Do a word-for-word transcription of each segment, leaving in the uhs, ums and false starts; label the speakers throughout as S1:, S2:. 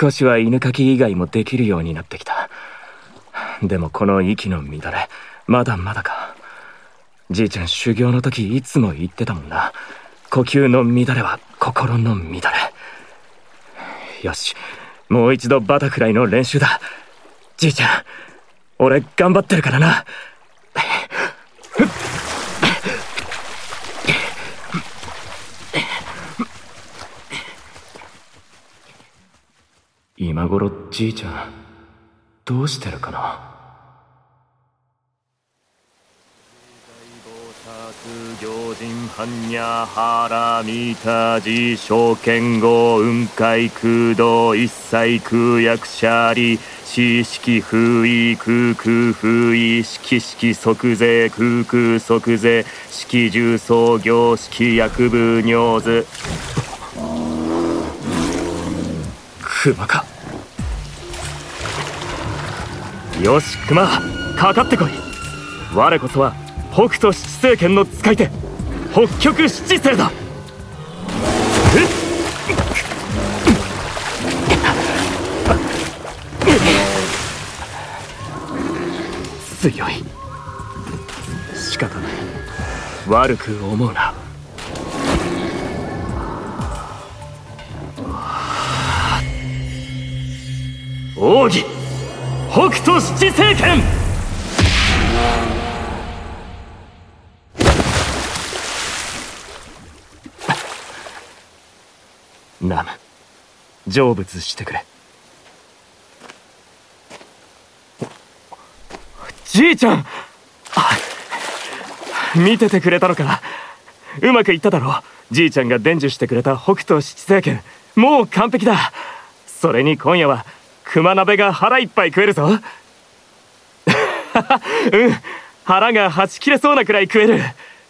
S1: 少しは犬かき以外もできるようになってきた。でもこの息の乱れ、まだまだか。じいちゃん修行の時いつも言ってたもんな。呼吸の乱れは心の乱れ。よし、もう一度バタフライの練習だ。じいちゃん、俺頑張ってるからな。今頃じいちゃんどうしてるかな。行人般若波羅蜜多事証券語雲海空洞一切空薬者利四式風意空空風意式式即税空空即税式重創業式薬部尿図。熊か。よし熊、かかってこい。我こそは北斗七星拳の使い手、北極七星だ。強い。仕方ない。悪く思うな。奥義北斗七星拳。ナム、成仏してくれ。じいちゃん、見ててくれたのか。うまくいっただろう。じいちゃんが伝授してくれた北斗七星拳、もう完璧だ。それに今夜は熊鍋が腹いっぱい食えるぞ。うん、腹がはち切れそうなくらい食える。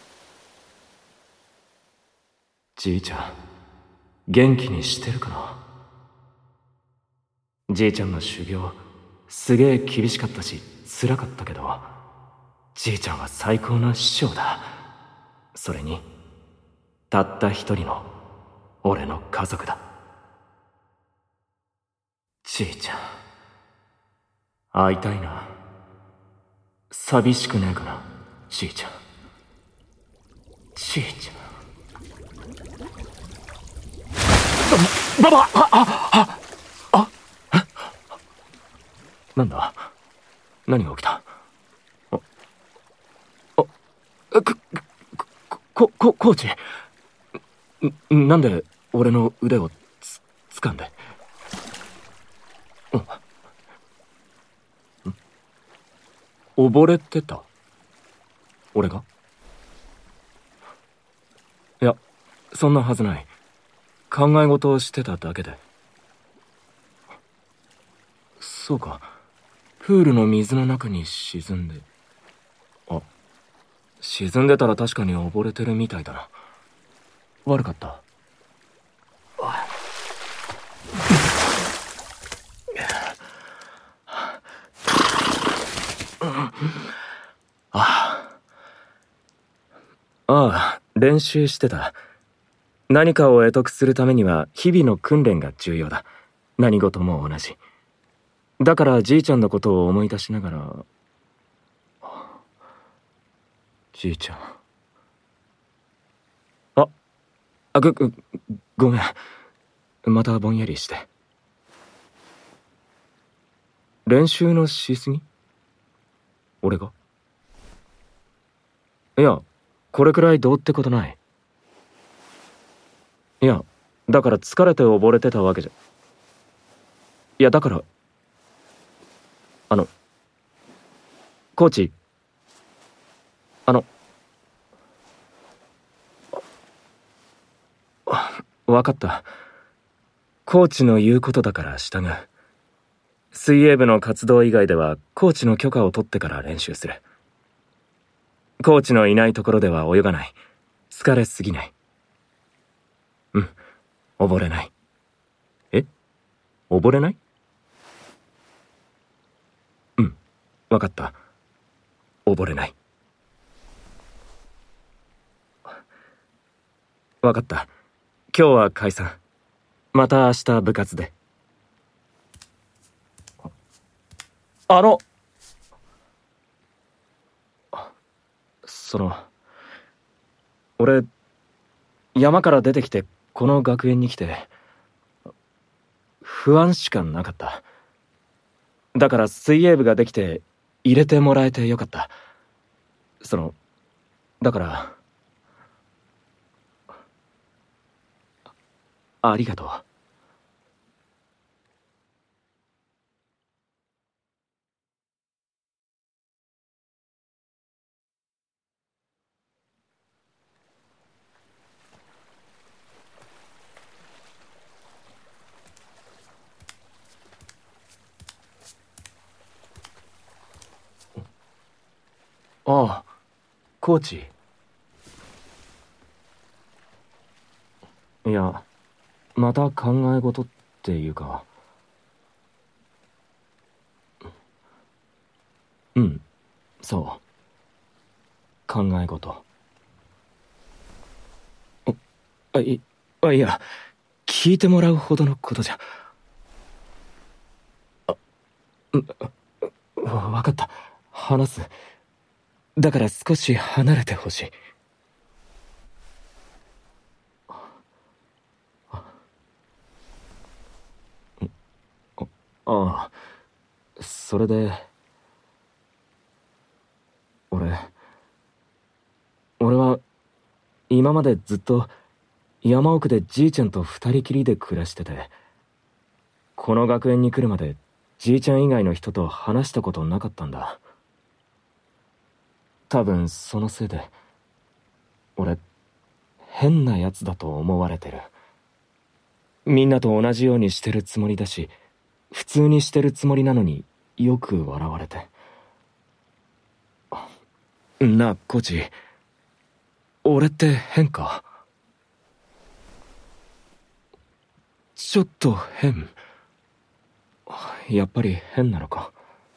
S1: じいちゃん元気にしてるかな。じいちゃんの修行すげえ厳しかったし辛かったけど、じいちゃんは最高の師匠だ。それにたった一人の俺の家族だ。じいちゃん会いたいな。寂しくねえかな、じいちゃん。じいちゃん。ババああああなんだ、何が起きた。ああくここコーチ、なんで俺の腕をつ掴んで。溺れてた俺が。いや、そんなはずない。考え事をしてただけで。そうか、プールの水の中に沈んで。あ、沈んでたら確かに溺れてるみたいだな。悪かった。ああ、練習してた。何かを得得するためには日々の訓練が重要だ。何事も同じ。だからじいちゃんのことを思い出しながら。じいちゃん。あ、あぐ、ぐ、ごめん。またぼんやりして。練習のしすぎ？俺が？いや、これくらいどうってことない。いや、だから疲れて溺れてたわけじゃ。いや、だからあのコーチ、あの分かった。コーチの言うことだから従う。水泳部の活動以外ではコーチの許可を取ってから練習する。コーチのいないところでは泳がない。疲れすぎない。うん、溺れない。え？溺れない？うん、分かった。溺れない。分かった。今日は解散。また明日部活で。 あの、その、俺、山から出てきてこの学園に来て、不安しかなかった。だから水泳部ができて入れてもらえてよかった。その、だから、ありがとう。ああ、コーチ。いや、また考え事っていうか。うん、そう。考え事。あ、い、あ、いや、聞いてもらうほどのことじゃ。あ、ん、わ、わかった。話す。だから少し離れてほしい。ああ、それで、俺、俺は今までずっと山奥でじいちゃんと二人きりで暮らしてて、この学園に来るまでじいちゃん以外の人と話したことなかったんだ。多分そのせいで、俺、変なやつだと思われてる。みんなと同じようにしてるつもりだし、普通にしてるつもりなのによく笑われて。なあ、コーチ。俺って変か？ちょっと変。やっぱり変なのか。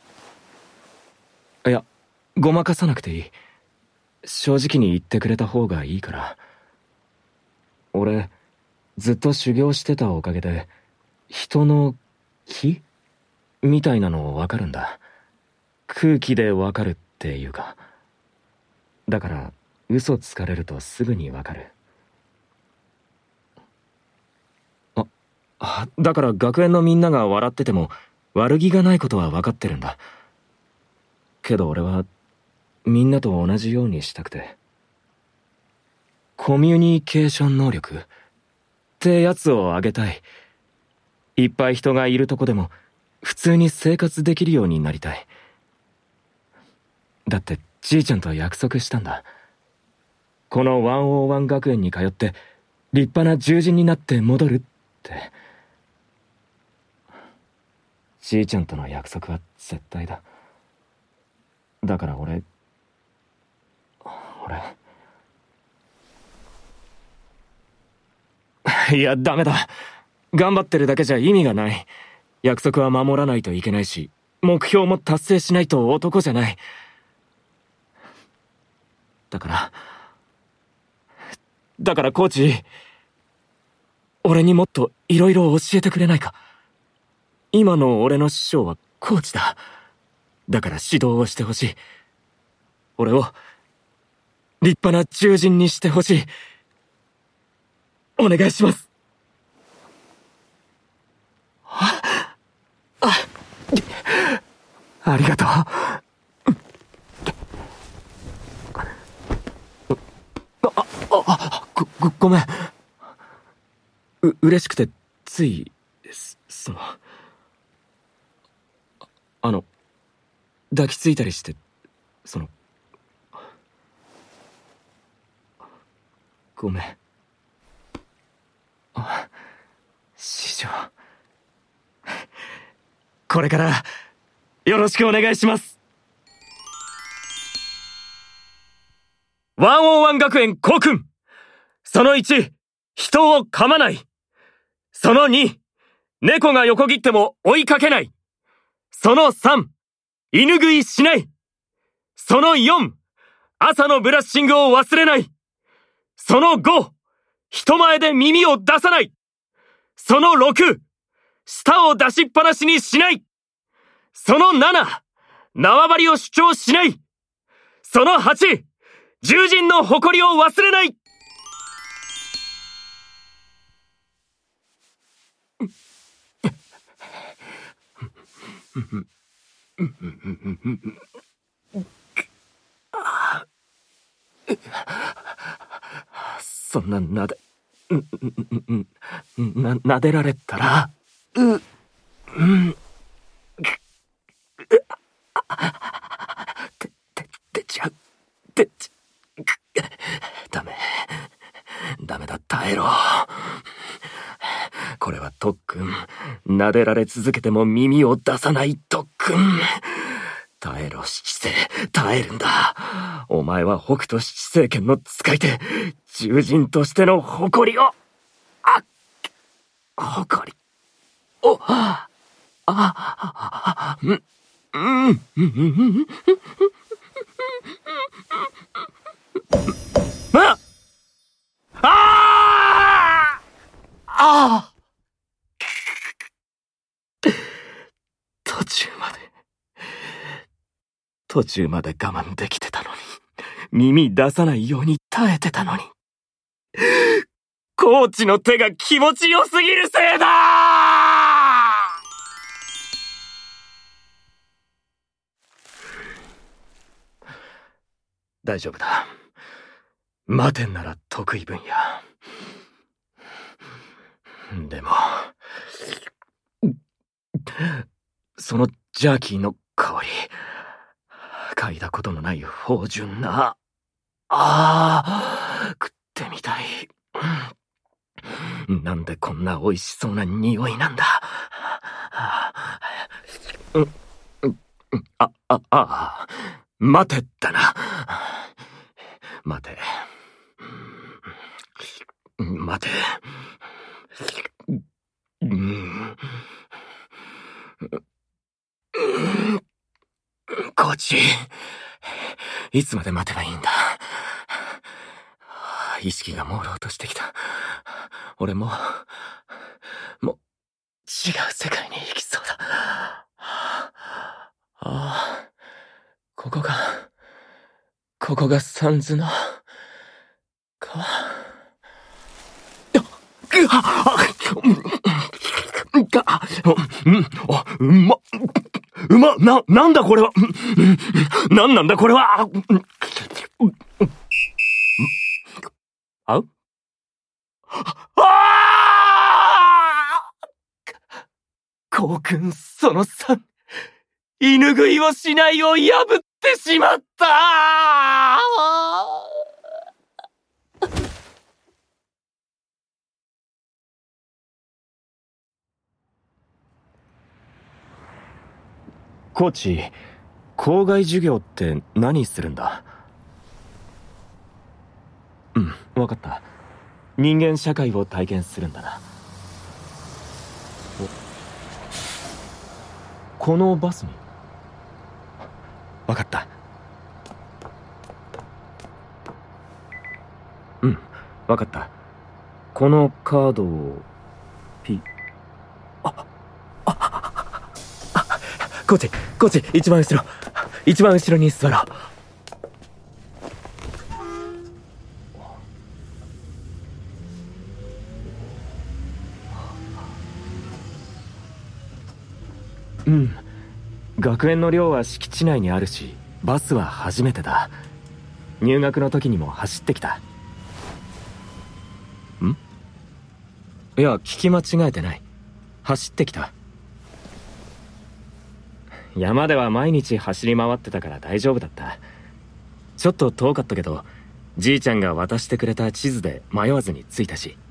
S1: いや、ごまかさなくていい。正直に言ってくれた方がいいから。俺、ずっと修行してたおかげで、人の気みたいなの分かるんだ。空気で分かるっていうか。だから、嘘つかれるとすぐに分かる。あ、だから学園のみんなが笑ってても悪気がないことは分かってるんだ。けど俺はみんなと同じようにしたくて。コミュニケーション能力ってやつを上げたい。いっぱい人がいるとこでも普通に生活できるようになりたい。だってじいちゃんと約束したんだ。このワンオーワン学園に通って立派な獣人になって戻るって。じいちゃんとの約束は絶対だ。だから俺、俺。いや、ダメだ。頑張ってるだけじゃ意味がない。約束は守らないといけないし、目標も達成しないと男じゃない。だから、だからコーチ、俺にもっといろいろ教えてくれないか。今の俺の師匠はコーチだ。だから指導をしてほしい。俺を立派な獣人にしてほしい。お願いします。あ、あ、ありがとう。あ、あ、ご、ご、ごめん。う、嬉しくてつい、その、あの、抱きついたりして、その、ごめん。あ、師匠。これからよろしくお願いします。ワンオーワン学園校訓。そのいち、人を噛まない。そのに、猫が横切っても追いかけない。そのさん、犬食いしない。そのよん、朝のブラッシングを忘れない。そのご、人前で耳を出さない。そのろく、舌を出しっぱなしにしない。 そのなな、縄張りを主張しない。そのはち、獣人の誇りを忘れない。そんななでななでられたらううんてててちゃうてちダメダメだ、耐えろ。これは特訓。撫でられ続けても耳を出さない特訓。耐えろ七星、耐えるんだ。お前は北斗七星拳の使い手、獣人としての誇りを、あ、誇りを、あ、あ、うん、うん、うん、うん、あ、あ、あ、途中まで途中まで我慢できてたのに、耳出さないように耐えてたのに、コーチの手が気持ちよすぎるせいだ。大丈夫だ。待てんなら得意分野。でもそのジャーキーの香り、嗅いだことのない芳醇な、ああ、食ってみたい。なんでこんな美味しそうな匂いなんだ。うん、あ、あ、あ、待てだな。待て。待て。うん。コーチ、いつまで待てばいいんだ。意識が朦朧としてきた。俺ももう違う世界に行きそうだ。ああ、ここがここがサンズの川。うわ、うまっ、うまっ、な、なんだこれは。なんなんだこれは。あうああ、コウ君そのさん、犬食いをしないを破ってしまった。コーチ、校外授業って何するんだ？うん、分かった。人間社会を体験するんだな。このバスに？分かった。うん、分かった。このカードをピあああ、コーチコーチ、一番後ろ一番後ろに座ろう。うん、学園の寮は敷地内にあるし、バスは初めてだ。入学の時にも走ってきた。ん？いや、聞き間違えてない。走ってきた。山では毎日走り回ってたから大丈夫だった。ちょっと遠かったけど、じいちゃんが渡してくれた地図で迷わずに着いたし。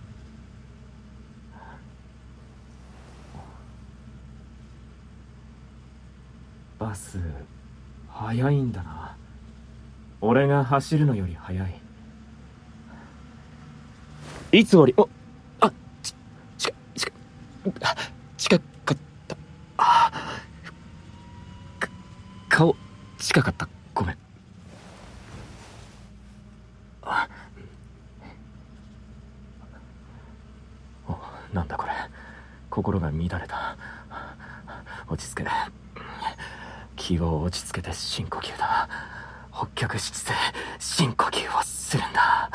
S1: バス速いんだな。俺が走るのより速い。いつよりおあち近近近かった。あか顔近かった。ごめん。あお、なんだこれ。心が乱れた。落ち着け。 気を落ち着けて深呼吸だ。北極七星深呼吸をするんだ。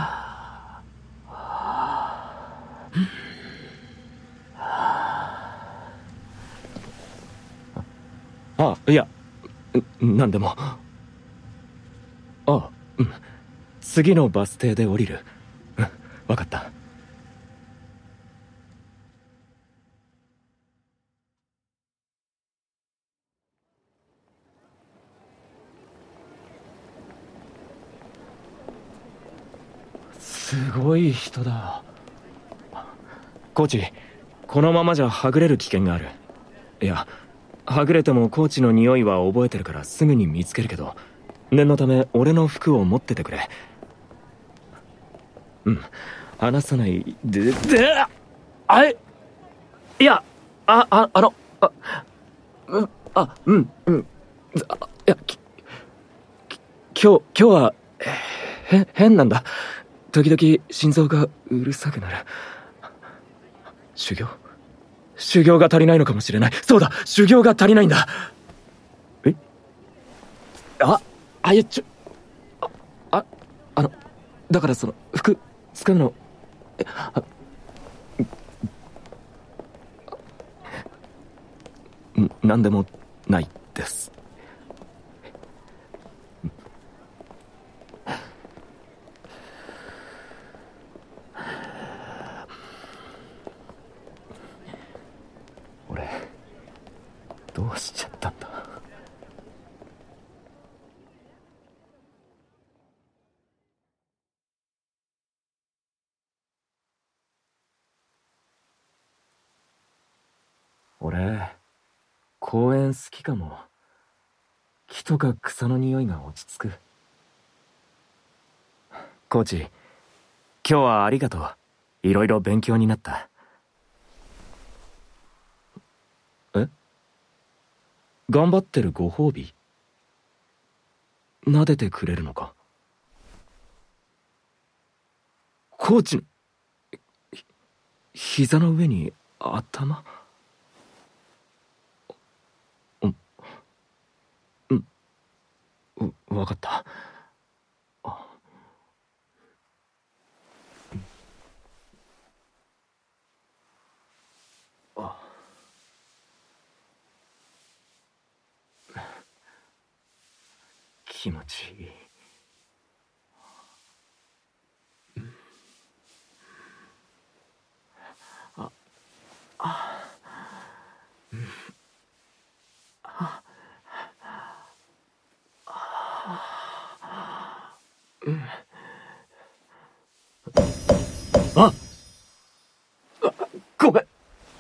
S1: あ、いや、なんでも。あ、うん。次のバス停で降りる。うん、わかった。すごい人だ。コーチ、このままじゃはぐれる危険がある。いや、はぐれてもコーチの匂いは覚えてるからすぐに見つけるけど、念のため俺の服を持っててくれ。うん、話さないで。で、あい、いや、あ、あ、あの、あ、うん、あ、うん、うん、あ、いや、き、き、今日、今日は、へ、変なんだ。時々心臓がうるさくなる。修行修行が足りないのかもしれない。そうだ、修行が足りないんだ。え、あ、あ、いや、ちょ、あ、あ、あの、だからその、服、使うの、え、あ、ん、なんでもないです。俺、どうしちゃったんだ。俺、公園好きかも。木とか草の匂いが落ち着く。コーチ、今日はありがとう。いろいろ勉強になった。え？頑張ってるご褒美？撫でてくれるのか？コーチの、ひ、膝の上に頭？うん、うん、わかった。あ、あ、気持ちいい。あ、あ、うん、あ、あ、うん、あ、ごめん。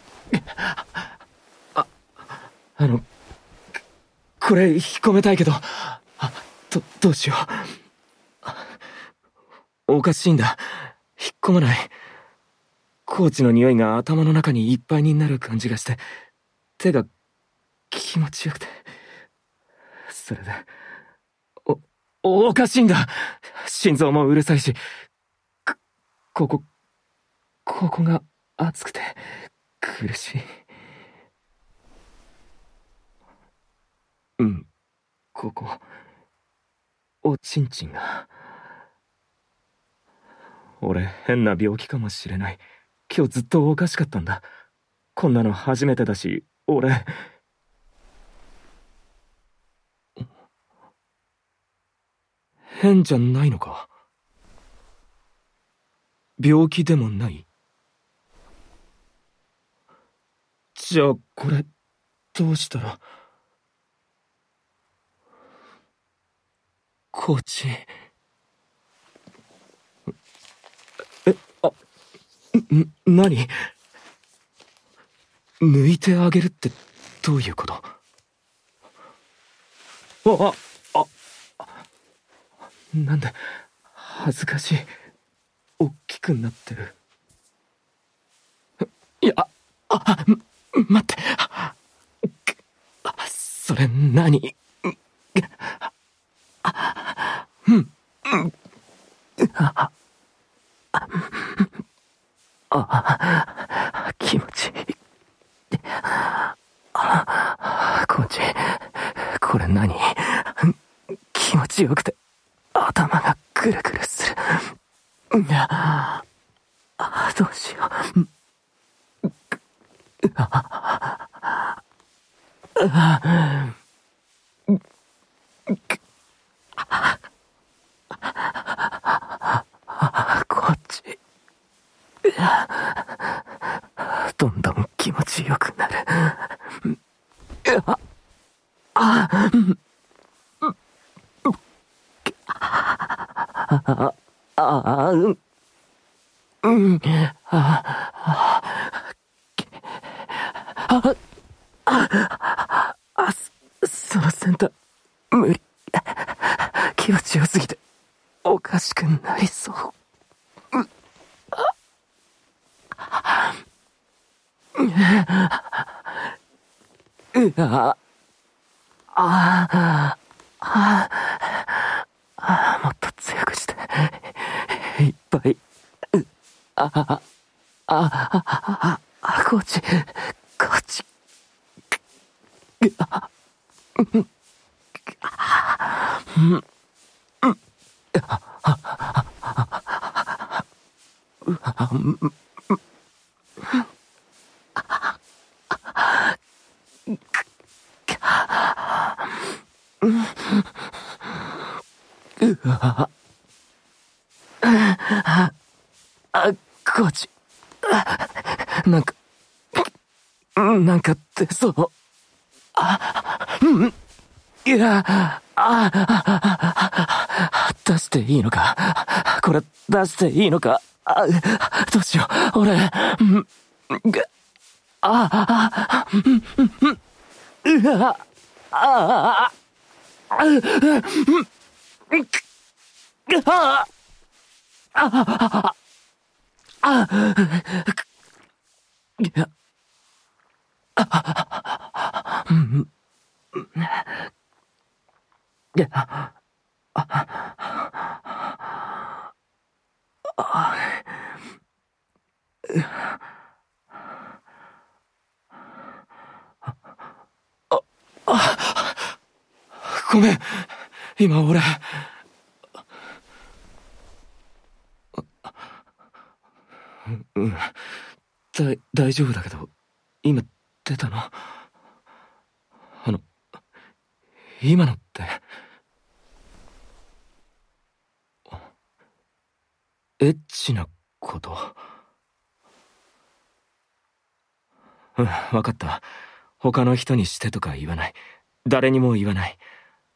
S1: あ、あの、これ引き込めたいけど、あ、ど、どうしよう。おかしいんだ。引っ込まない。コーチの匂いが頭の中にいっぱいになる感じがして、手が気持ちよくて。それで、お、おかしいんだ。心臓もうるさいし、こ、ここ、ここが熱くて苦しい。うん、ここ、おちんちんが。俺、変な病気かもしれない。今日ずっとおかしかったんだ。こんなの初めてだし、俺。変じゃないのか？病気でもない？じゃあこれどうしたら。コーチ。え、あ、ん、何？抜いてあげるってどういうこと？あ、あ、あ、なんで恥ずかしい。大きくなってる。いや、あ、待って。それ何？うん、あ、あ、気持ちいい。あ、コーチ、コこれ何？気持ちよくて頭がぐるぐるする。ああ、どうしよう。ああこっち。どんどん気持ちよくなる。ああああうんうんああああその先端無理。気持ちよすぎておかしくなりそう。うわあああもっと強くしていっぱい。あああああこっちこっち。あうんうんうわああこっち。なんかなんか出そう。あうんいやああ出していいのかこれ出していいのか。あどうしよう俺。うんああうわあああうんあああいやうんいやごめん今俺うんだ大丈夫だけど今出たのあの今のってエッチなことうん分かった他の人にしてとか言わない誰にも言わない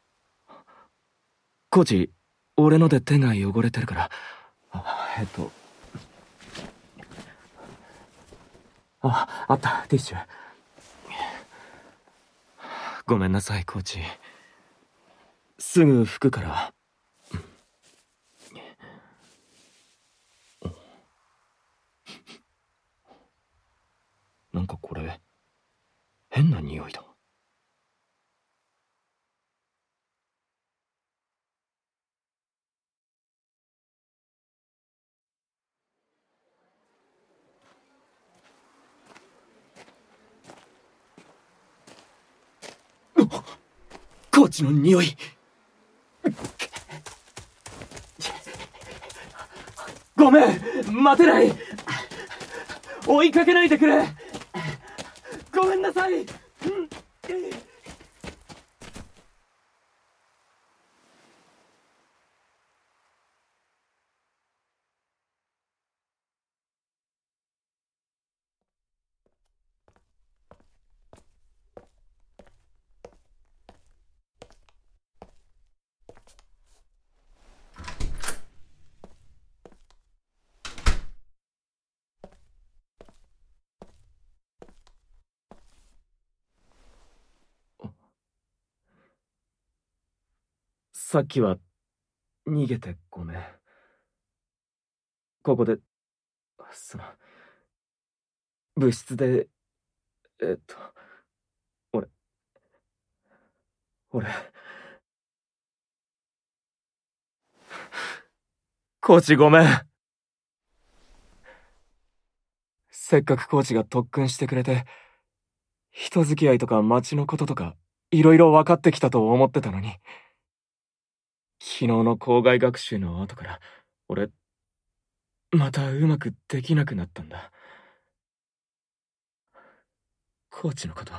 S1: コーチ俺ので手が汚れてるからあえっとああったティッシュごめんなさいコーチすぐ拭くからなんかこれ変な匂いだコーチの匂いごめん待てない追いかけないでくれごめんなさい、うんさっきは逃げてごめんここでその部室でえっと俺俺コーチごめんせっかくコーチが特訓してくれて人付き合いとか街のこととかいろいろ分かってきたと思ってたのに、昨日の校外学習の後から、俺、またうまくできなくなったんだ。コーチのこと、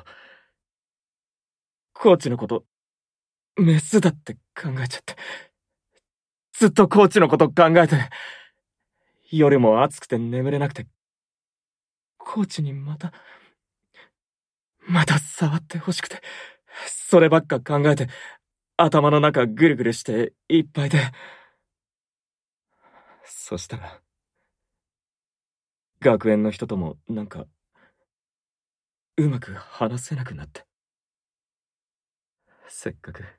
S1: コーチのこと、メスだって考えちゃって。ずっとコーチのこと考えて、夜も暑くて眠れなくて、コーチにまた、また触ってほしくて、そればっか考えて、頭の中ぐるぐるしていっぱいで。そしたら、学園の人ともなんか、うまく話せなくなって。せっかく、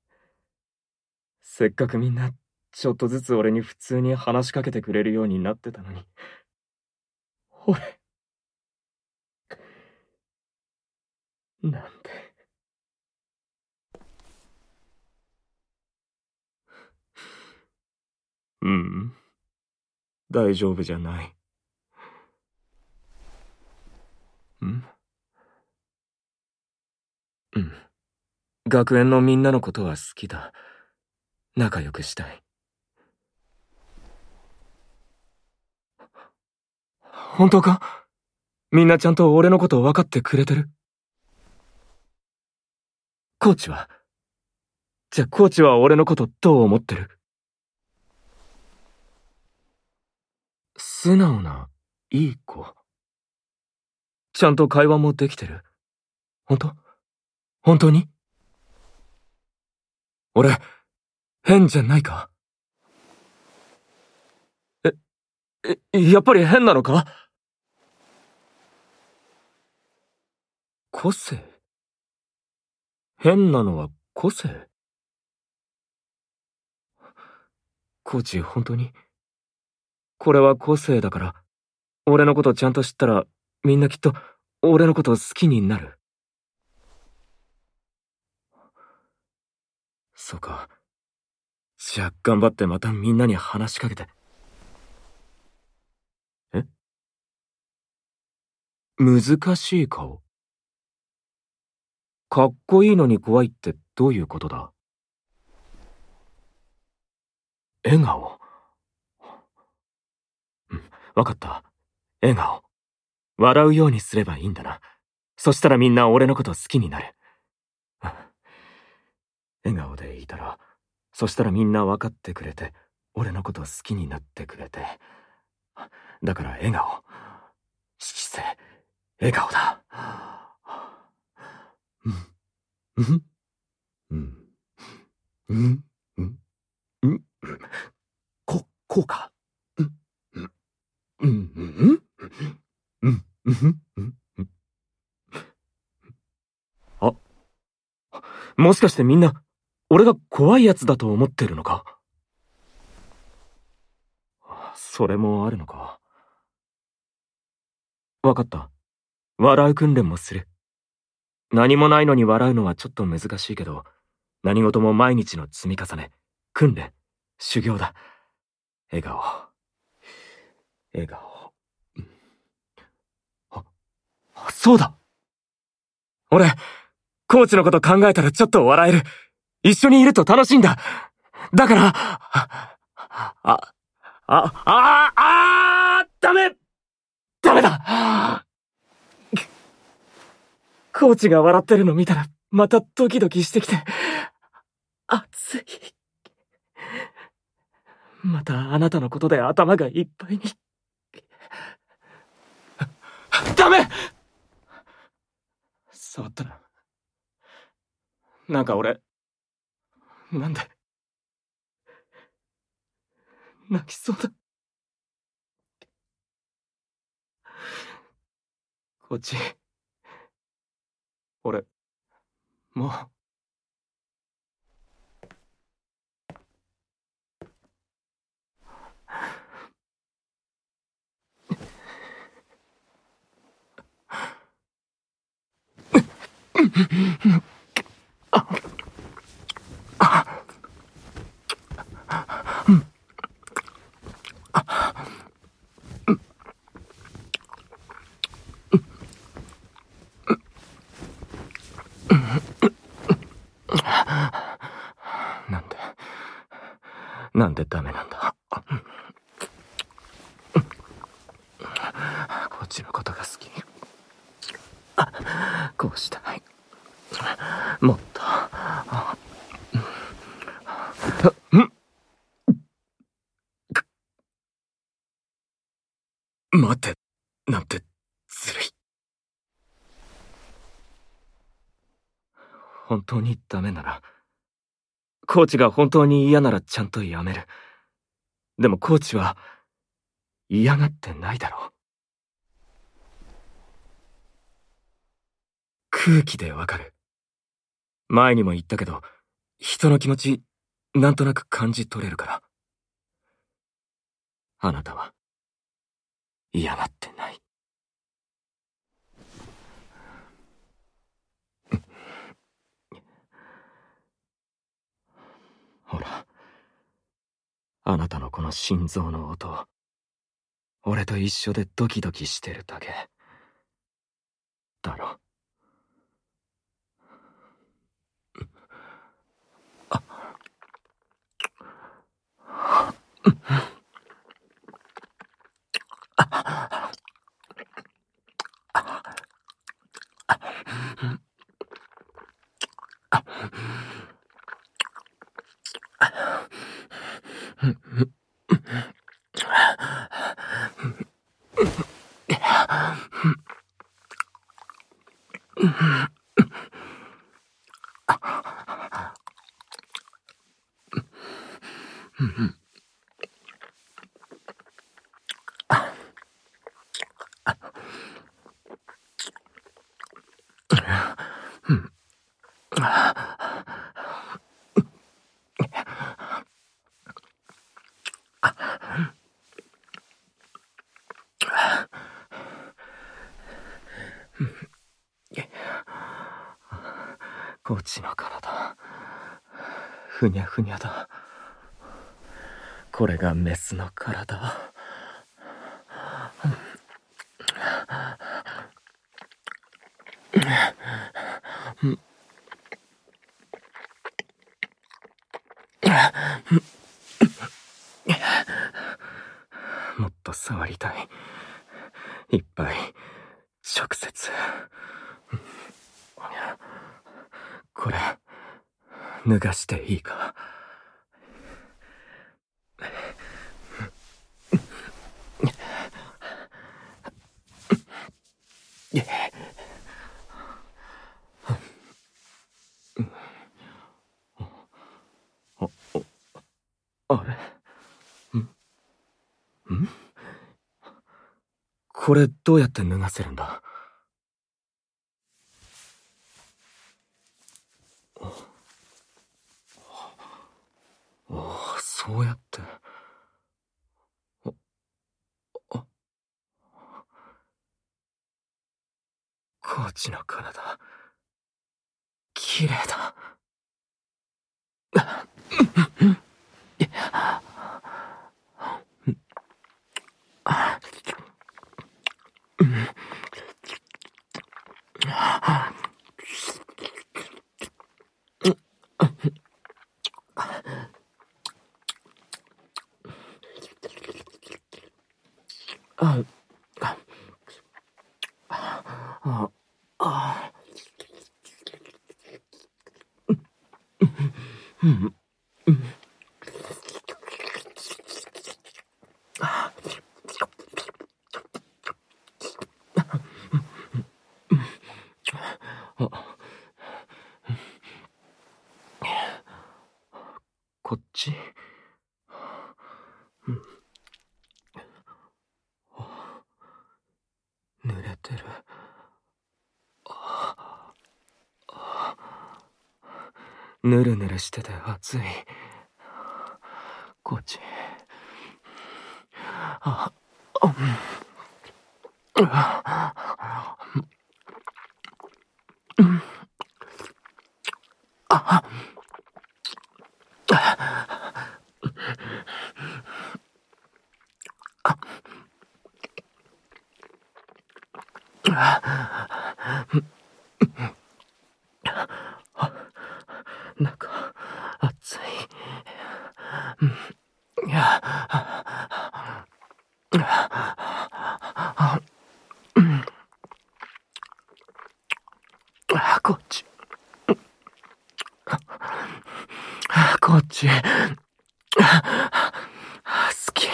S1: せっかくみんな、ちょっとずつ俺に普通に話しかけてくれるようになってたのに。俺、なんて。ううん、大丈夫じゃない。んうん。学園のみんなのことは好きだ。仲良くしたい。本当か？みんなちゃんと俺のこと分かってくれてる？コーチは？じゃあコーチは俺のことどう思ってる？素直な、いい子。ちゃんと会話もできてる？本当？本当に？俺、変じゃないか？え、え、やっぱり変なのか？個性？変なのは個性？コーチ、本当に？これは個性だから、俺のことちゃんと知ったら、みんなきっと、俺のこと好きになる。そうか。じゃあ頑張ってまたみんなに話しかけて。え？難しい顔？かっこいいのに怖いってどういうことだ？笑顔？うん、わかった。笑顔。笑うようにすればいいんだな。そしたらみんな俺のこと好きになる。笑顔でいたら、そしたらみんな分かってくれて、俺のこと好きになってくれて。だから笑顔。七星、笑顔だ。うん、うん、うん、うん、うん、うん、こ、こうか。うん、うん、うん、うん、うん、うん、うん、うん。あ、もしかしてみんな、俺が怖いやつだと思ってるのか？それもあるのか。わかった。笑う訓練もする。何もないのに笑うのはちょっと難しいけど、何事も毎日の積み重ね、訓練、修行だ。笑顔。笑顔。あ、そうだ！俺、コーチのこと考えたらちょっと笑える。一緒にいると楽しいんだ。だから、あ、あ、あ、あ、あ、ダメ！ダメだ！コーチが笑ってるの見たら、またドキドキしてきて、熱い。またあなたのことで頭がいっぱいに。ダメ！触ったな。なんか俺、なんで、泣きそうだ。コーチ、俺、もう、 なんでダメなんだ。こっちのことが好き。こうしたい。もっと。待て、なんてずるい。本当にダメなら、コーチが本当に嫌ならちゃんとやめる。でもコーチは嫌がってないだろう。空気でわかる。前にも言ったけど、人の気持ちなんとなく感じ取れるから。あなたは嫌がってない。ほら、あなたのこの心臓の音、俺と一緒でドキドキしてるだけだろ。コーチの体、ふにゃふにゃだ。これがメスの体。もっと触りたい。いっぱい直接。これ脱がしていいか。あれ？ん？ん？これどうやって脱がせるんだ？おお、そうやって。あ、あ、コーチの体、綺麗だ。あ、あ、あ、うん、うん。あ、こっち？うん。濡れてる。ぬるぬるしてて熱い。こっち。あ、うん。うん。あ、なんか熱い。 こっち。こっち。好き。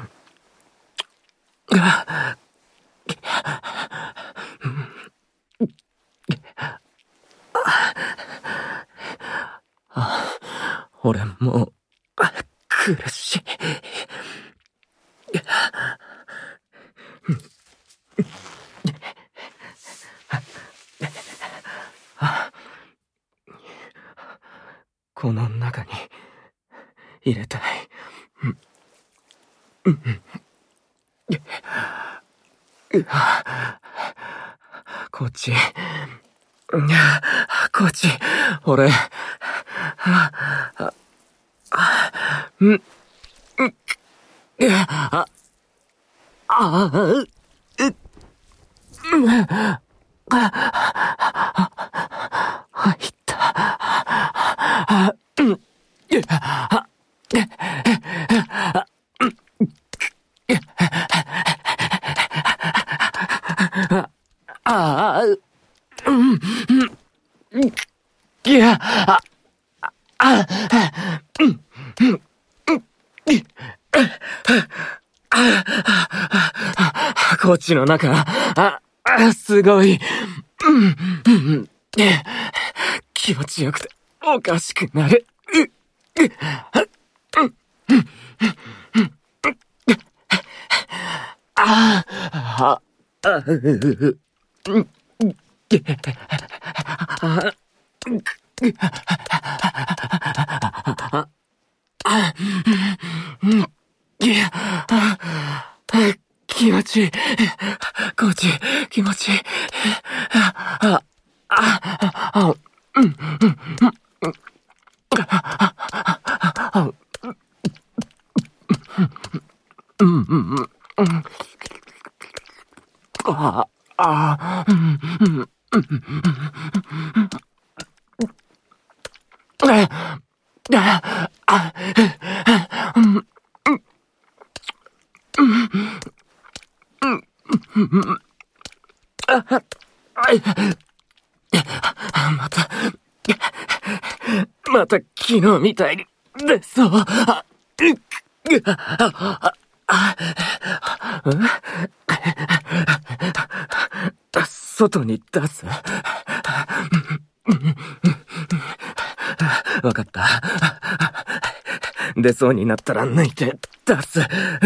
S1: 俺もう苦しい。この中に入れたい。こっち。こっち。俺。ん。あ。ああ。入った。ああ、うん、うん、いや、あ、あ、うん、うん、こっちの中、あ、あ、すごい、うん、うん、気持ちよくておかしくなる。ああ、あ、う、う、うん、気持ちいい。こっち、気持ちいい。あ、あ、あ、うん、うん、うん、うん、うん、うん、あ、あ、うん、うん、うん、あ、あ、あ、うん、また、また昨日みたいに出そう。あ、うっ、あ、あ、あ、外に出す。わかった。出そうになったら抜いて出す。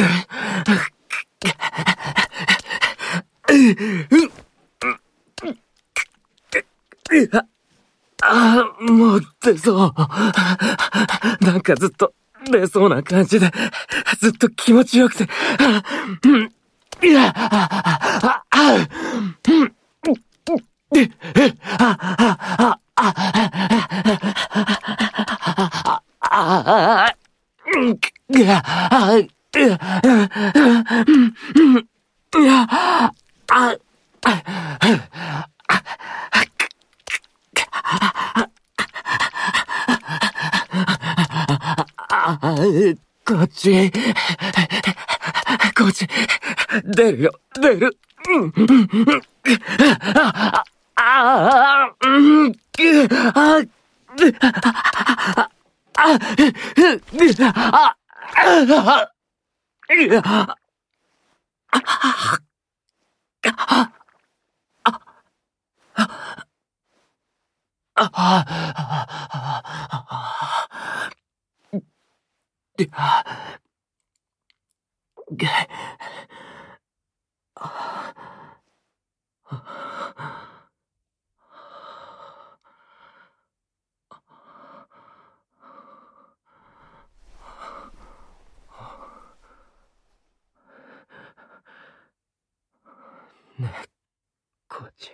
S1: ああ、もう出そう。なんかずっと出そうな感じで、ずっと気持ちよくて。いや、あ、あ、あ、うん、で、あ、あ、あ、あ、あ、あ、うん、いや、あ、いや、うん、いや、あ、あ、あ、こっち、こっち、出るよ、出る。うん、うん、うん、あ、あ、あ、うん、あ、あ、あ、あ、あ、いや、あ、あ、あ、いや、ねえ、こっち。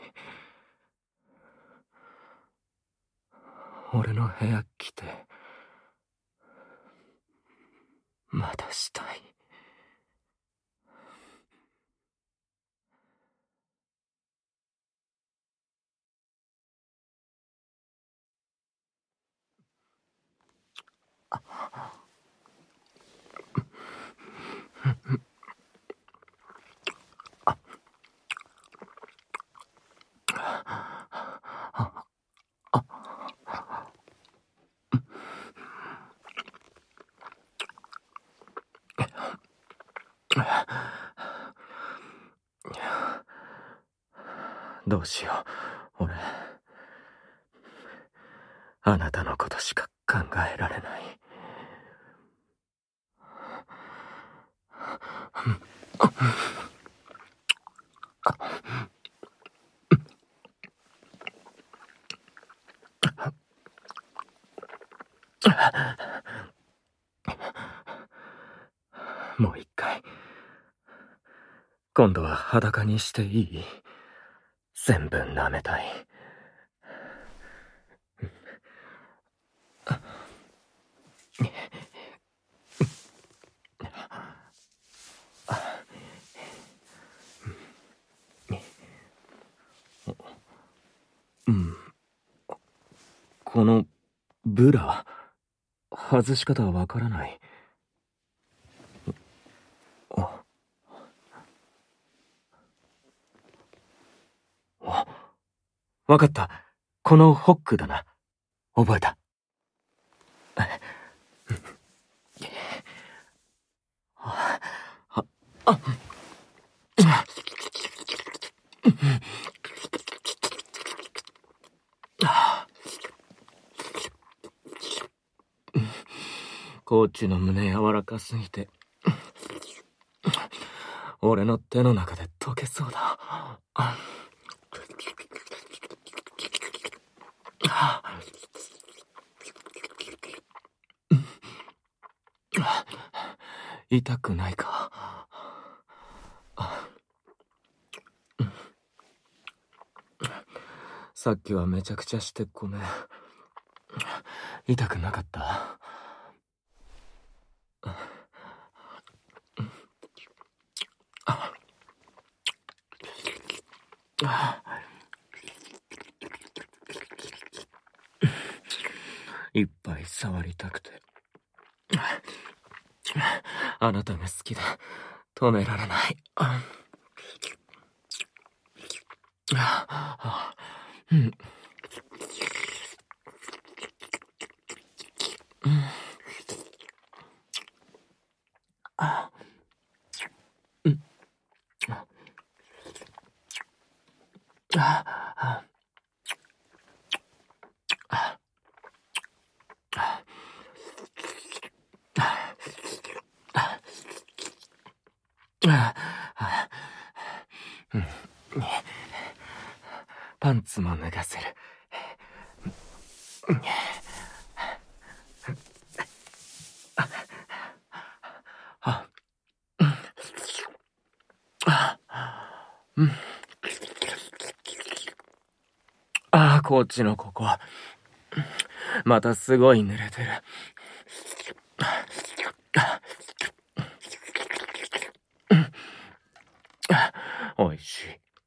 S1: 俺の部屋来て、まだしたい。 どうしよう。俺、あなたのことしか考えられない。もう一回。今度は裸にしていい？全部舐めたい。うん。このブラ、外し方わからない。あ、あ、わかった。このホックだな。覚えた。あ、あ、あ、コーチの胸柔らかすぎて、俺の手の中で溶けそうだ。あ、痛くないか？さっきはめちゃくちゃしてごめん。痛くなかった？いっぱい触りたくて。あなたが好きで止められない。うん。パンツも脱がせる。ああ、コーチのここ。またすごい濡れてる。おいしい。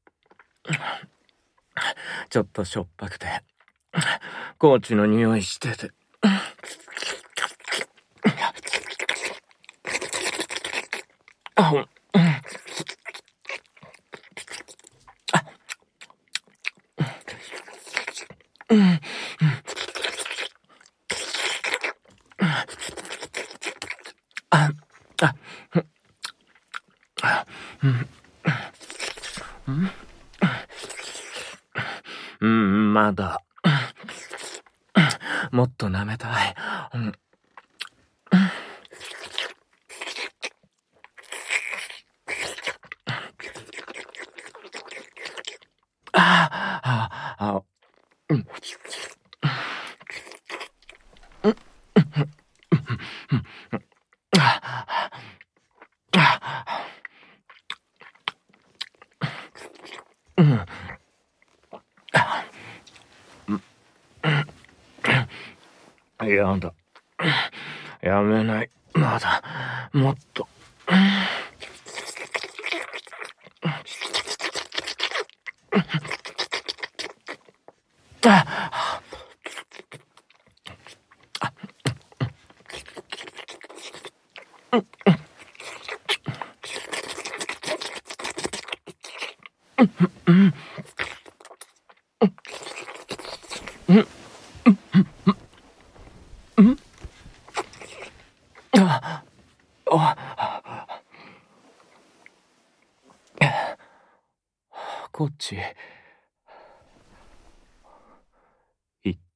S1: ちょっとしょっぱくて、コーチの匂いしてて。あ、うん、まだ。もっと舐めたい。うん、ああ、あ、うん。やだ。やめない。まだ、もっと。コーチ、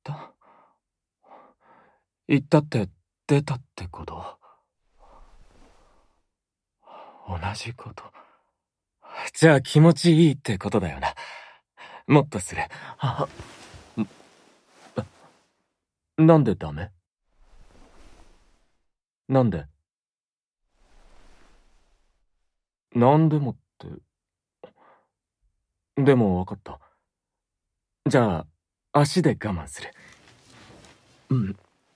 S1: った行ったって出たってこと？同じこと。じゃあ気持ちいいってことだよな。もっとする。はなんでダメ？なんで？なんでもって。でも分かった。じゃあ足で我慢する。うん。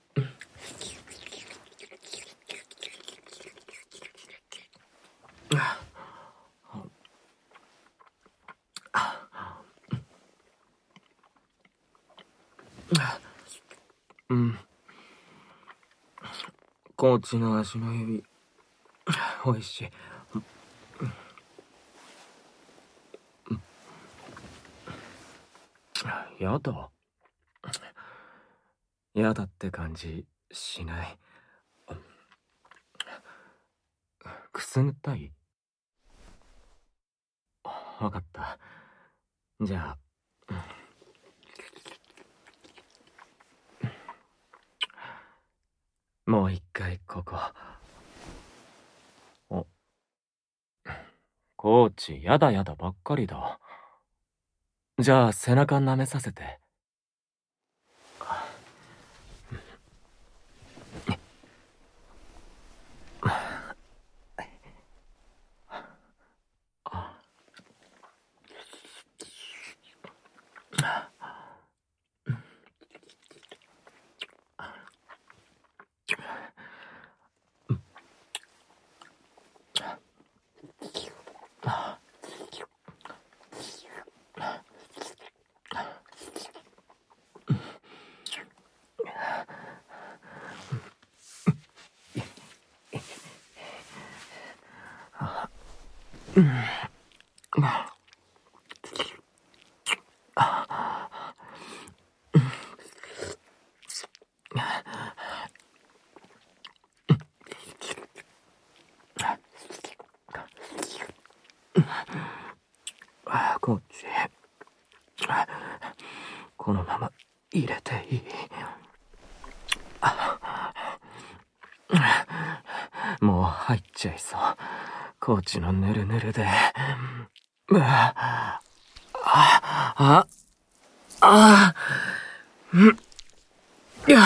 S1: うん。コーチの足の指、おいしい。やだ。やだって感じしない。くすぐったい？わかった。じゃあ、もう一回ここ。お、コーチ、やだやだばっかりだ。じゃあ背中舐めさせて。コーチ、このまま入れていい？もう入っちゃいそう。コーチのヌルヌルで。あああんいや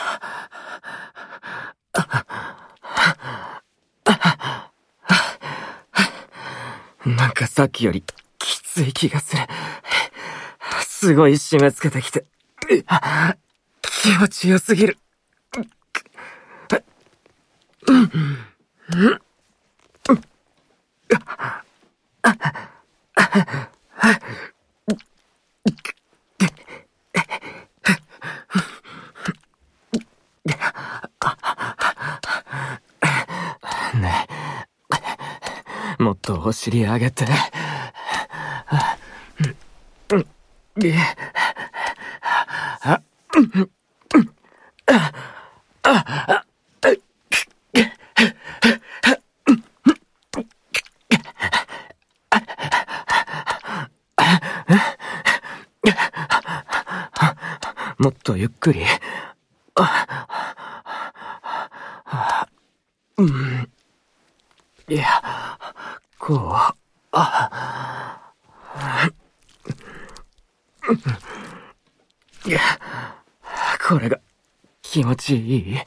S1: なんかさっきよりきつい気がする。すごい締め付けてきて気持ちよすぎる。ねえ、もっとお尻上げて。もっとゆっくり。うん。いや、こう。あ。いや、これが気持ちいい。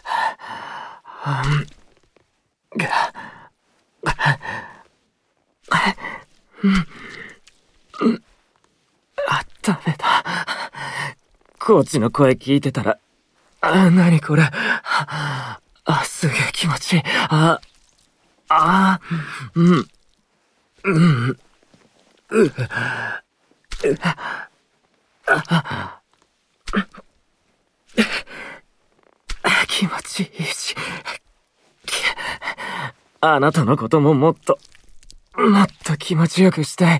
S1: あ、ダメだ。コーチの声聞いてたら、あ、なにこれ。あ、すげえ気持ちいい。あ、あ、うん、うん、う、う、あ、気持ちいいし、あなたのことももっと、もっと気持ちよくしたい。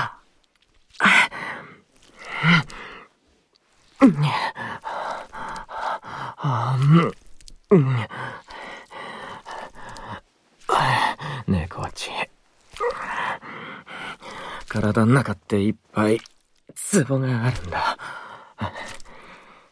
S1: ねえ、コーチ。体の中っていっぱいツボがあるんだ。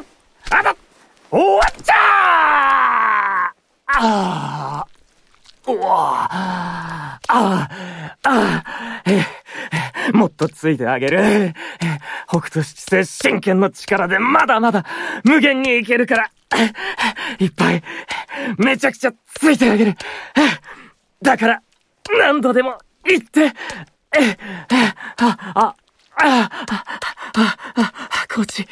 S1: だあだ終わっちゃーあーうわあああえもっとついてあげる。北斗七星真剣の力でまだまだ無限にいけるから、いっぱいめちゃくちゃついてあげる。だから何度でも言って、あああああこっち、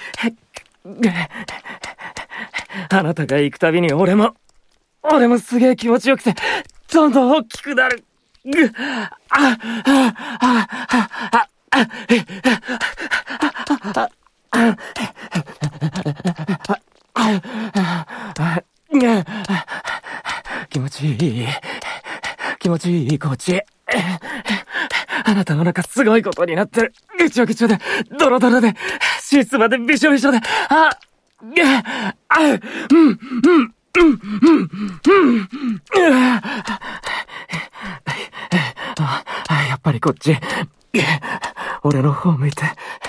S1: あなたが行くたびに俺も俺もすげえ気持ちよくてどんどん大きくなる。ぐああああああ気持ちいい気持ちいいこっち。あなたの中すごいことになってる。ぐちょぐちょでドロドロでシーツまでびしょびしょで、ああうんうんうんうんうんやっぱりこっち。俺の方向いて。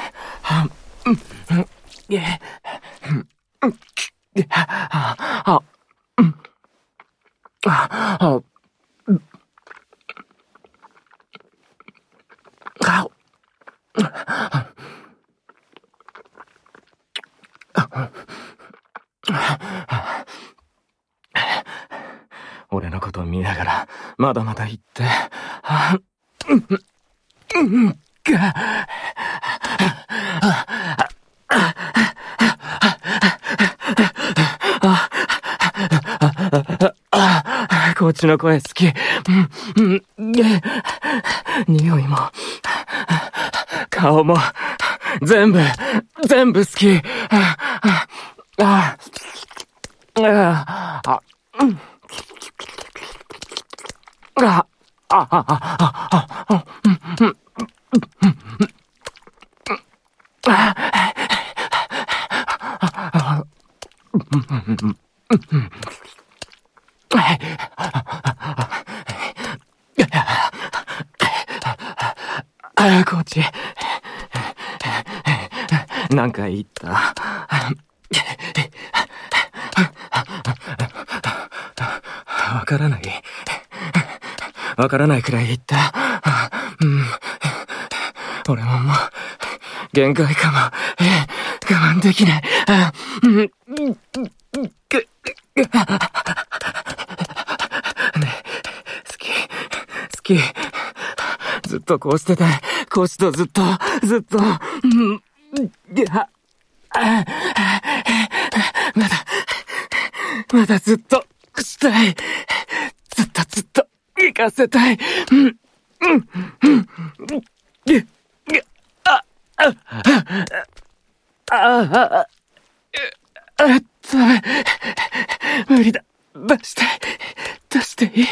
S1: 俺のことを見ながらまだまだ言って。こっちの声好き。匂いも顔も全部全部好き。ああああああああああこっち何回言った。わからないわからないくらい言った。うん、俺ももう限界かも。我慢できない。ね好き好き。ずっとこうしてたい。こうしとずっとずっと。うんまだまだずっとしたい。ずっとずっと行かせたい。うん、うん、うん、ぐ、ぐ、あ、あ、あ、あ、あ、あ、ダメ。無理だ。出したい。出していい？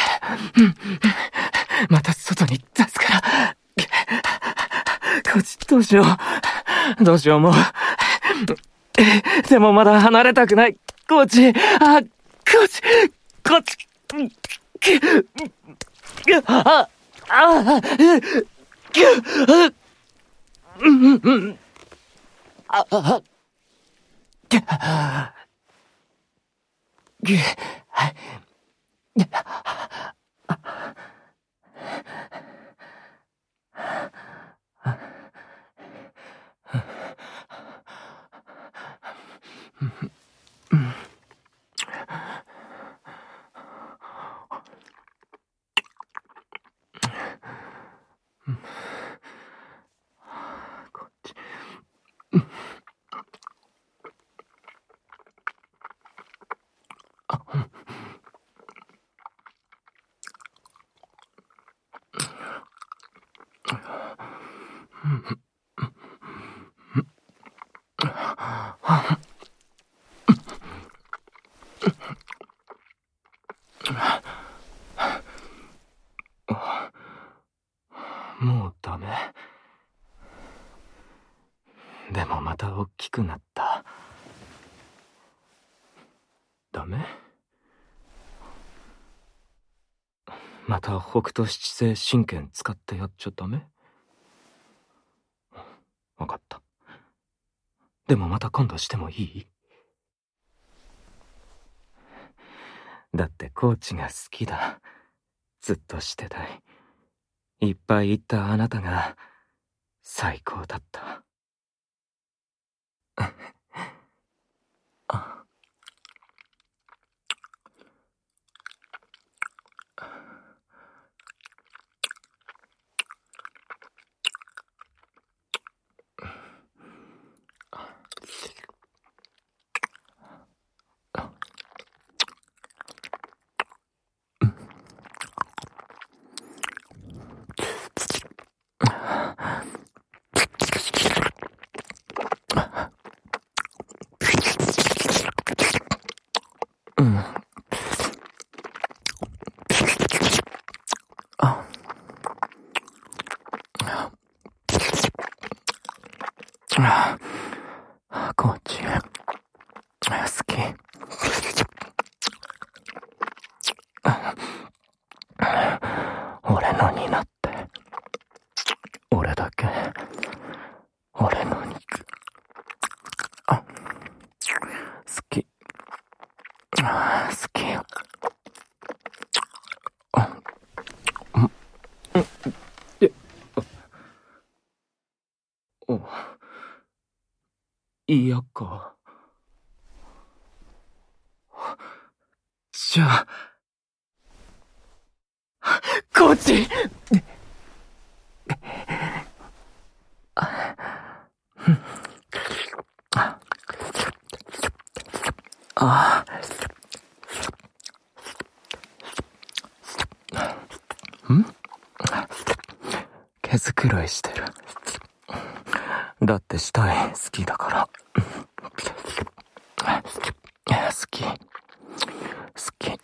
S1: また外に出すから。こっちどうしよう。どうしようもう。でもまだ離れたくない。こっち。あ、こっち。こっち。あ、あ、あ、うん、うん。あ、あ、ぐ、こっち。もうダメ。でもまた大きくなった。ダメ？また北斗七星神拳使ってやっちゃダメ？わかった。でもまた今度してもいい？だってコーチが好きだ。ずっとしてたい。いっぱい言ったあなたが最高だった。あ、うん。あ、コーチ好き。俺のになって。俺だけ。俺の肉。あ、好き。好き。あ、うん、え、お、嫌か。じゃあ、コーチ！ああ。ん？毛づくろいしてる。だってしたい。好きだから。好き。好き。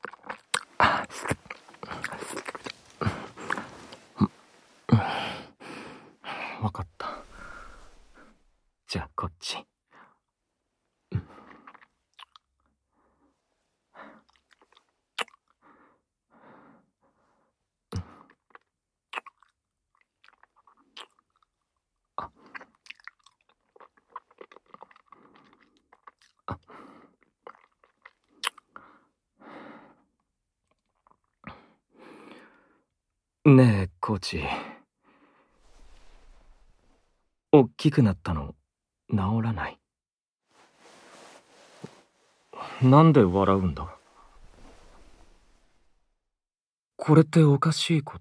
S1: わかった。じゃあこっち。ねえ、コーチ。おっきくなったの、治らない？なんで笑うんだ？これっておかしいこと？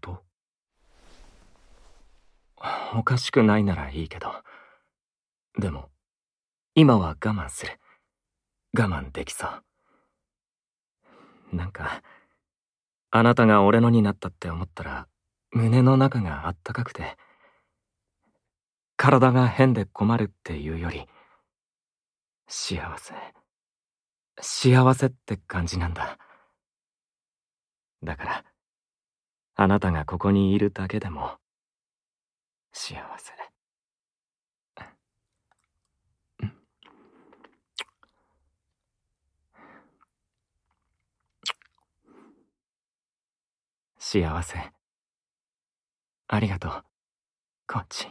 S1: おかしくないならいいけど。でも、今は我慢する。我慢できそう。 なんかあなたが俺のになったって思ったら胸の中があったかくて、体が変で困るっていうより幸せ幸せって感じなんだ。だからあなたがここにいるだけでも幸せ。幸せ。ありがとう、コーチ。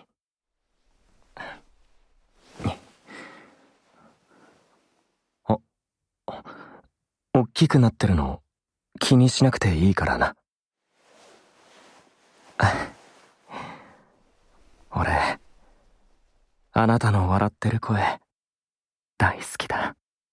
S1: お、おっきくなってるの気にしなくていいからな。俺、あなたの笑ってる声、大好きだ。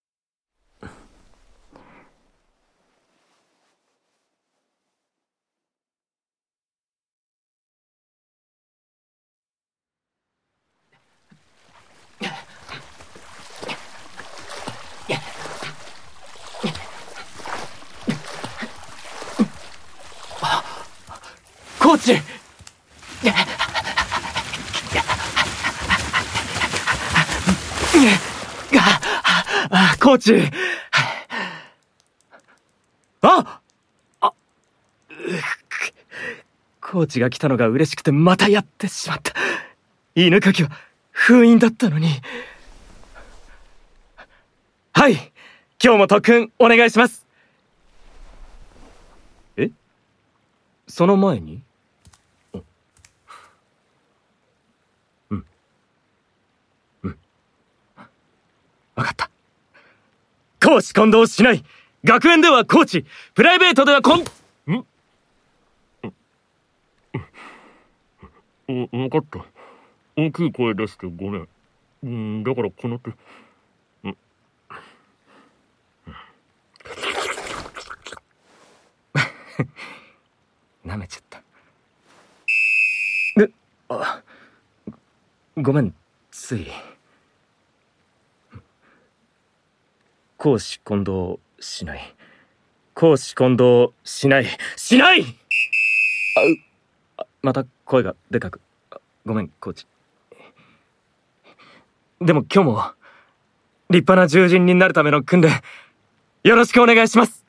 S1: コーチ！コーチ！あ！あ！コーチが来たのが嬉しくてまたやってしまった。犬かきは封印だったのに。はい、今日も特訓お願いします。え？その前に？うん。うん。わかった。公私混同しない。学園ではコーチ、プライベートではコン。ん？わかった。大きい声出してごめん。うん、だからこの手。うん。舐めちゃった。え、あ、ごめん、つい。公私混同しない。公私混同しない。しない！あ、う、また声がでかく。ごめん、コーチ。でも今日も立派な獣人になるための訓練よろしくお願いします。